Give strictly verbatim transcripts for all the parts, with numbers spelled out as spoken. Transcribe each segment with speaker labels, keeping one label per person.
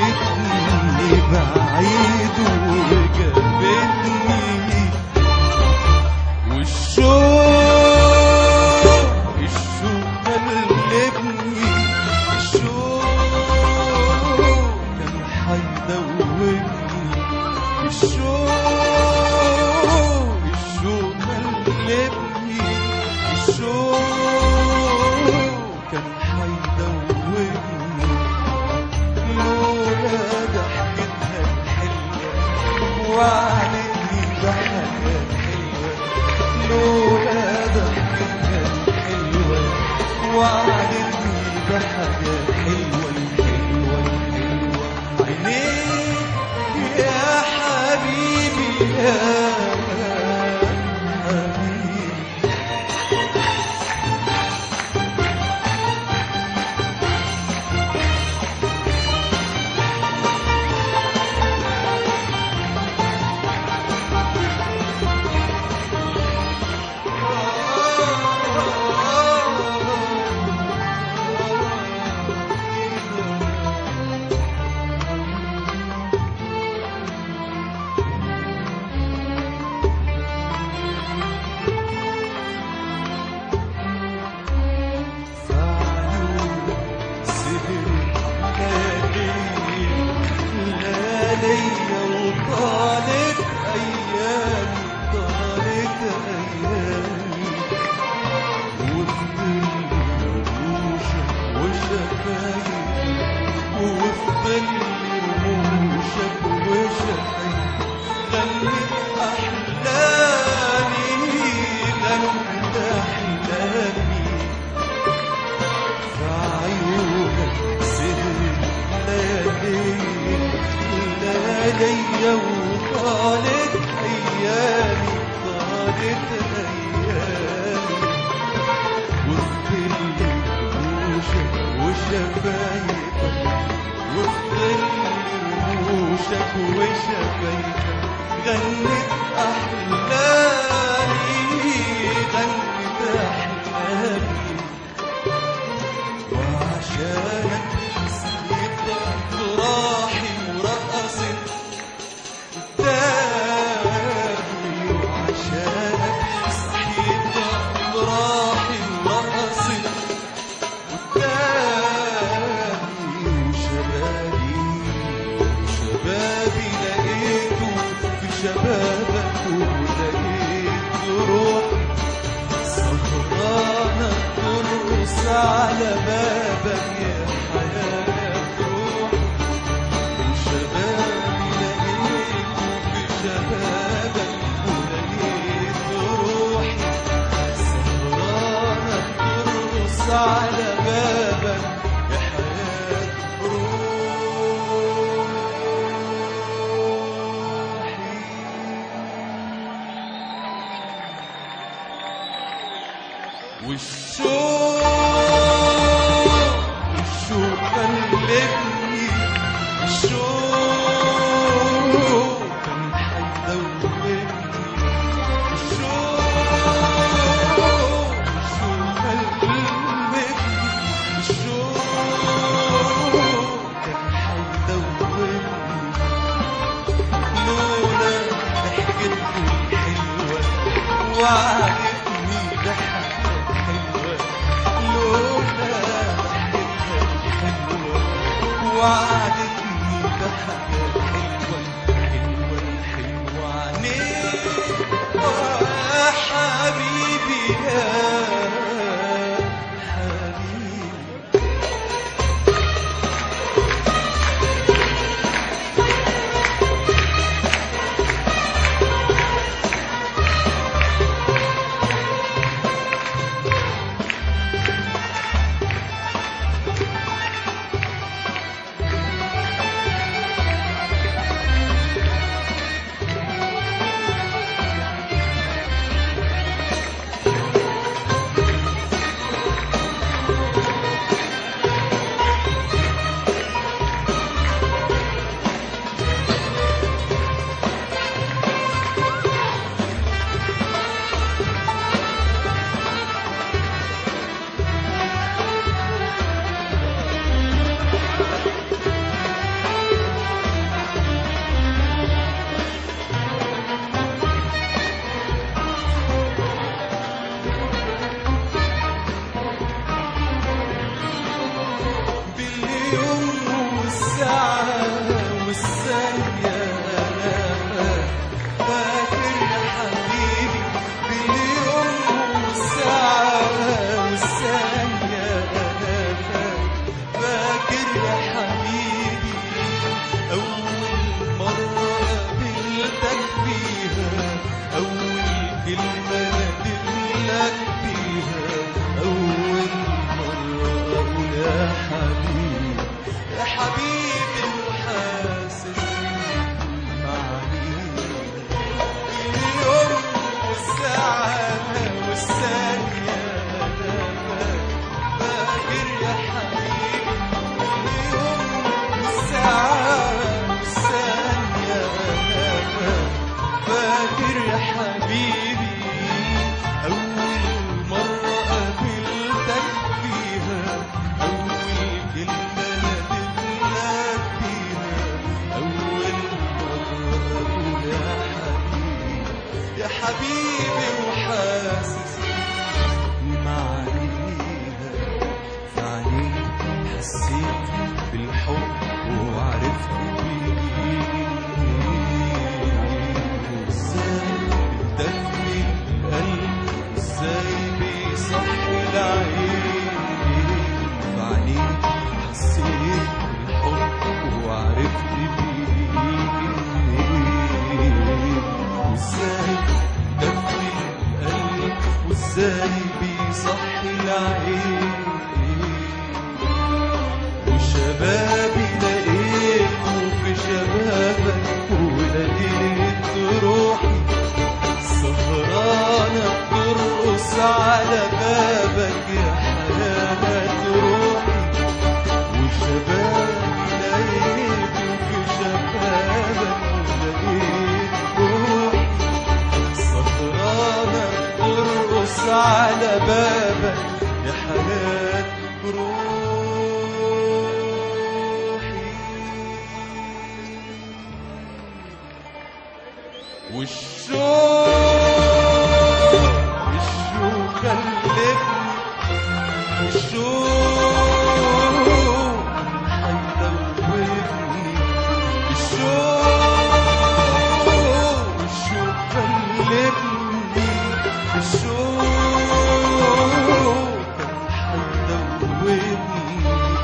Speaker 1: لقيتني بعيد وجابتني، والشوق الشوق غلبني، الشوق كان حيدوبني، الشوق الشوق غلبني، الشوق كان حيدوبني، لولا ضحكتها الحلوة وعدتني بحاجات حلوة، لولا ضحكتها الحلوة وعدتني بحاجات حلوة، الحلوة الحلوة عينيك يا حبيبي يا حبيبي. وطالت أيامي طالت أيامي، وفي رموشك وشفايفي، وفي رموشك وشفايفي غنت أحلامي، غنت أحلامي، في عيونك سهرت ليالي ليالي وطالت أيامي طالت أيامي، وفي رموشك وشفايفك، وفي رموشك وشفايفك غنت أحلامي، غنت أحلامي، وعشانك سقيت جراحي ورقصت قدامي، وعشانك صحيت جراحي ورقصت قدامي، وشبابي وشبابي لقيته في شبابك، ولقيت روح سهرانة ترقص على بابك يا حياة روح، وشبابي لقيته في شبابك، ولقيت روحي سهرانة ترقص على بابك يا حياة روحي. والشوق الشوق غلبني، الشوق كان حيدوبني، الشوق الشوق غلبني، الشوق كان حيدوبني، لولا ضحكتك الحلوة وعدتني بحاجات حلوة، لولا ضحكتها الحلوة وعدتني بحاجات حلوة، الحلوة الحلوة عينيك يا حبيبي يا حبيبي. عرفت بيجي منين، وازاي دفي القلب، وازاي بيصحي العين، وشبابي لقيته في شبابك، ولقيت روحي سهرانة بترقص على بابك يا حياة روحي، وشبابي لقيته في شبابك، ولقيت روحي سهرانة بترقص على بابك يا حياة روحي. والشوق الشوق خلفني، الشوق هيدوبني، الشوق الشوق خلفني، الشوق هيدوبني،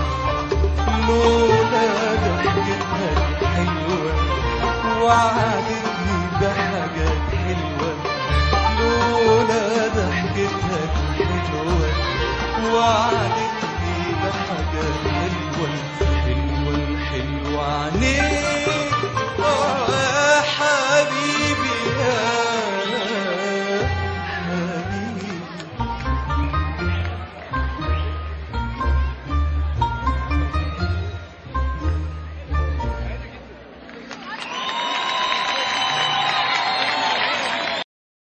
Speaker 1: لولا ضحكتها الحلوة وعدتني بحاجات حلوة، لولا ضحكتها الحلوة وعدتني